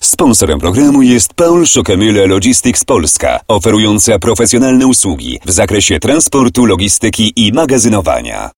Sponsorem programu jest Paul Schockemühle Logistics Polska, oferująca profesjonalne usługi w zakresie transportu, logistyki i magazynowania.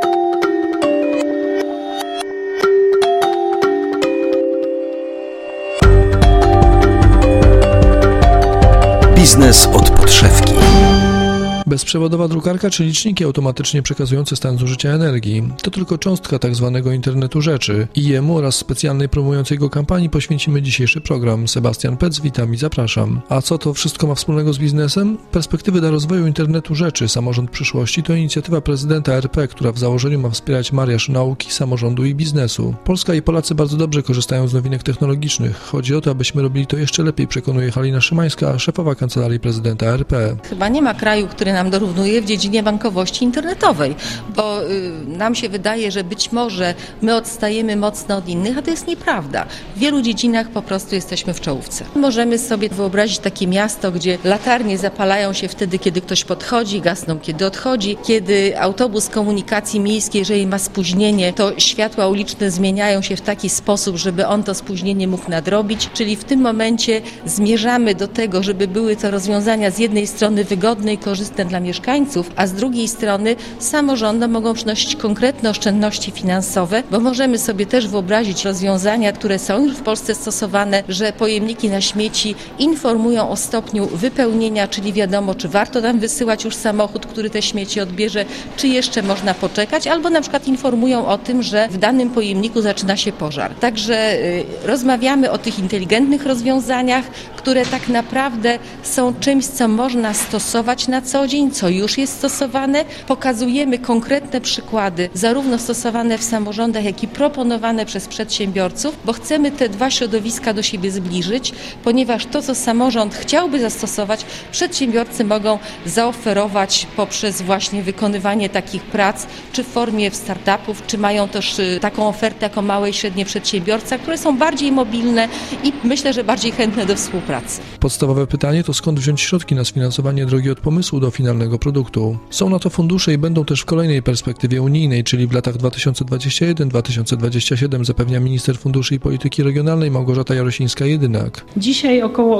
Biznes od podszewki. Bezprzewodowa drukarka czy liczniki automatycznie przekazujące stan zużycia energii to tylko cząstka tzw. internetu rzeczy i jemu oraz specjalnej promującej go kampanii poświęcimy dzisiejszy program. Sebastian Pec, witam i zapraszam. A co to wszystko ma wspólnego z biznesem? Perspektywy dla rozwoju internetu rzeczy, samorząd przyszłości to inicjatywa prezydenta RP, która w założeniu ma wspierać mariaż nauki, samorządu i biznesu. Polska i Polacy bardzo dobrze korzystają z nowinek technologicznych. Chodzi o to, abyśmy robili to jeszcze lepiej, przekonuje Halina Szymańska, szefowa Kancelarii Prezydenta RP. Chyba nie ma kraju, który nam dorównuje w dziedzinie bankowości internetowej, bo nam się wydaje, że być może my odstajemy mocno od innych, a to jest nieprawda. W wielu dziedzinach po prostu jesteśmy w czołówce. Możemy sobie wyobrazić takie miasto, gdzie latarnie zapalają się wtedy, kiedy ktoś podchodzi, gasną, kiedy odchodzi, kiedy autobus komunikacji miejskiej, jeżeli ma spóźnienie, to światła uliczne zmieniają się w taki sposób, żeby on to spóźnienie mógł nadrobić, czyli w tym momencie zmierzamy do tego, żeby były to rozwiązania z jednej strony wygodne i korzystne dla mieszkańców, a z drugiej strony samorządom mogą przynosić konkretne oszczędności finansowe, bo możemy sobie też wyobrazić rozwiązania, które są już w Polsce stosowane, że pojemniki na śmieci informują o stopniu wypełnienia, czyli wiadomo, czy warto tam wysyłać już samochód, który te śmieci odbierze, czy jeszcze można poczekać, albo na przykład informują o tym, że w danym pojemniku zaczyna się pożar. Także rozmawiamy o tych inteligentnych rozwiązaniach, które tak naprawdę są czymś, co można stosować na co dzień, co już jest stosowane. Pokazujemy konkretne przykłady, zarówno stosowane w samorządach, jak i proponowane przez przedsiębiorców, bo chcemy te dwa środowiska do siebie zbliżyć, ponieważ to, co samorząd chciałby zastosować, przedsiębiorcy mogą zaoferować poprzez właśnie wykonywanie takich prac, czy w formie startupów, czy mają też taką ofertę jako małe i średnie przedsiębiorstwa, które są bardziej mobilne i myślę, że bardziej chętne do współpracy. Podstawowe pytanie to skąd wziąć środki na sfinansowanie drogi od pomysłu do finalnego produktu. Są na to fundusze i będą też w kolejnej perspektywie unijnej, czyli w latach 2021-2027, zapewnia minister funduszy i polityki regionalnej Małgorzata Jarosińska-Jedynak. Dzisiaj około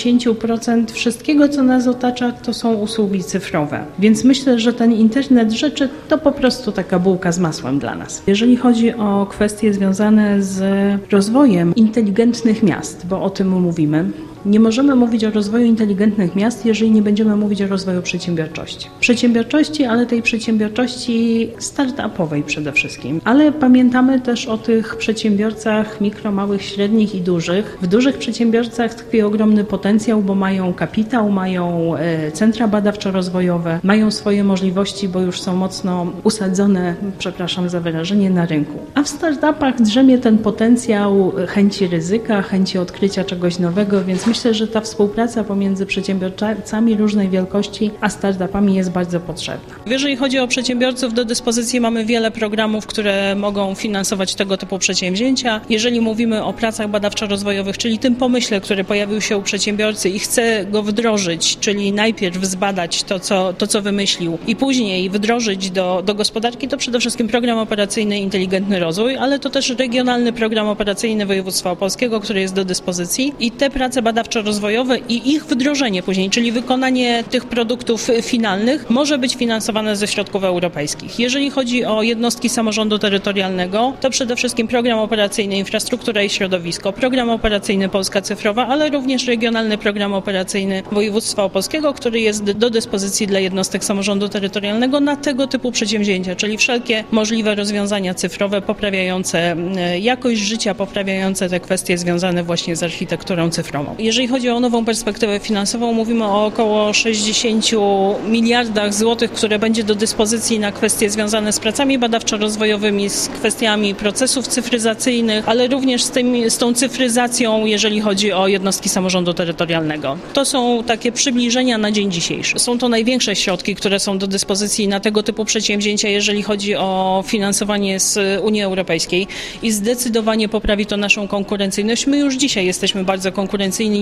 80% wszystkiego, co nas otacza, to są usługi cyfrowe. Więc myślę, że ten internet rzeczy to po prostu taka bułka z masłem dla nas. Jeżeli chodzi o kwestie związane z rozwojem inteligentnych miast, bo o tym mówimy, nie możemy mówić o rozwoju inteligentnych miast, jeżeli nie będziemy mówić o rozwoju przedsiębiorczości. Przedsiębiorczości, ale tej przedsiębiorczości startupowej przede wszystkim. Ale pamiętamy też o tych przedsiębiorcach mikro, małych, średnich i dużych. W dużych przedsiębiorcach tkwi ogromny potencjał, bo mają kapitał, mają centra badawczo-rozwojowe, mają swoje możliwości, bo już są mocno usadzone, przepraszam za wyrażenie, na rynku. A w startupach drzemie ten potencjał chęci ryzyka, chęci odkrycia czegoś nowego, więc myślę, że ta współpraca pomiędzy przedsiębiorcami różnej wielkości a startupami jest bardzo potrzebna. Jeżeli chodzi o przedsiębiorców, do dyspozycji mamy wiele programów, które mogą finansować tego typu przedsięwzięcia. Jeżeli mówimy o pracach badawczo-rozwojowych, czyli tym pomyśle, który pojawił się u przedsiębiorcy i chce go wdrożyć, czyli najpierw zbadać to, co wymyślił i później wdrożyć do gospodarki, to przede wszystkim program operacyjny Inteligentny Rozwój, ale to też regionalny program operacyjny województwa opolskiego, który jest do dyspozycji i te prace badawczo-rozwojowe i ich wdrożenie później, czyli wykonanie tych produktów finalnych może być finansowane ze środków europejskich. Jeżeli chodzi o jednostki samorządu terytorialnego, to przede wszystkim program operacyjny Infrastruktura i Środowisko, program operacyjny Polska Cyfrowa, ale również regionalny program operacyjny województwa opolskiego, który jest do dyspozycji dla jednostek samorządu terytorialnego na tego typu przedsięwzięcia, czyli wszelkie możliwe rozwiązania cyfrowe poprawiające jakość życia, poprawiające te kwestie związane właśnie z architekturą cyfrową. Jeżeli chodzi o nową perspektywę finansową, mówimy o około 60 miliardach złotych, które będzie do dyspozycji na kwestie związane z pracami badawczo-rozwojowymi, z kwestiami procesów cyfryzacyjnych, ale również z tą cyfryzacją, jeżeli chodzi o jednostki samorządu terytorialnego. To są takie przybliżenia na dzień dzisiejszy. Są to największe środki, które są do dyspozycji na tego typu przedsięwzięcia, jeżeli chodzi o finansowanie z Unii Europejskiej i zdecydowanie poprawi to naszą konkurencyjność. My już dzisiaj jesteśmy bardzo konkurencyjni,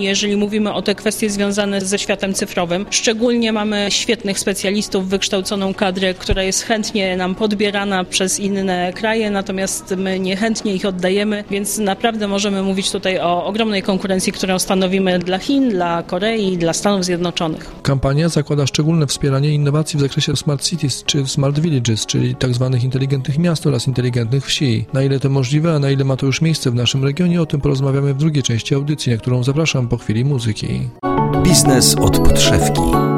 jeżeli mówimy o te kwestie związane ze światem cyfrowym. Szczególnie mamy świetnych specjalistów, wykształconą kadrę, która jest chętnie nam podbierana przez inne kraje, natomiast my niechętnie ich oddajemy, więc naprawdę możemy mówić tutaj o ogromnej konkurencji, którą stanowimy dla Chin, dla Korei i dla Stanów Zjednoczonych. Kampania zakłada szczególne wspieranie innowacji w zakresie Smart Cities czy Smart Villages, czyli tzw. inteligentnych miast oraz inteligentnych wsi. Na ile to możliwe, a na ile ma to już miejsce w naszym regionie, o tym porozmawiamy w drugiej części audycji, na którą zapraszam po chwili muzyki. Biznes od podszewki.